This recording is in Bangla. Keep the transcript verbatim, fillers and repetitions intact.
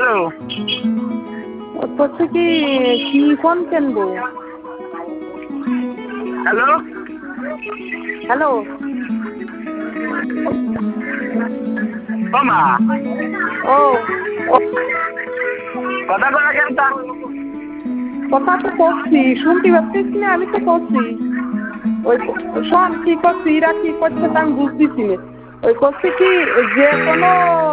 হ্যালো করছে কি কি ফোন কিনবো? হ্যালো হ্যালো ও মা ও কথা করা কেন তা কথা তো করছি, শুনতে পাচ্ছিস না? আমি তো করছি। ওই শোন কি করছি, এরা কি করছে তা আমি বুঝতেছি না। ওই করছে কি যে কোনো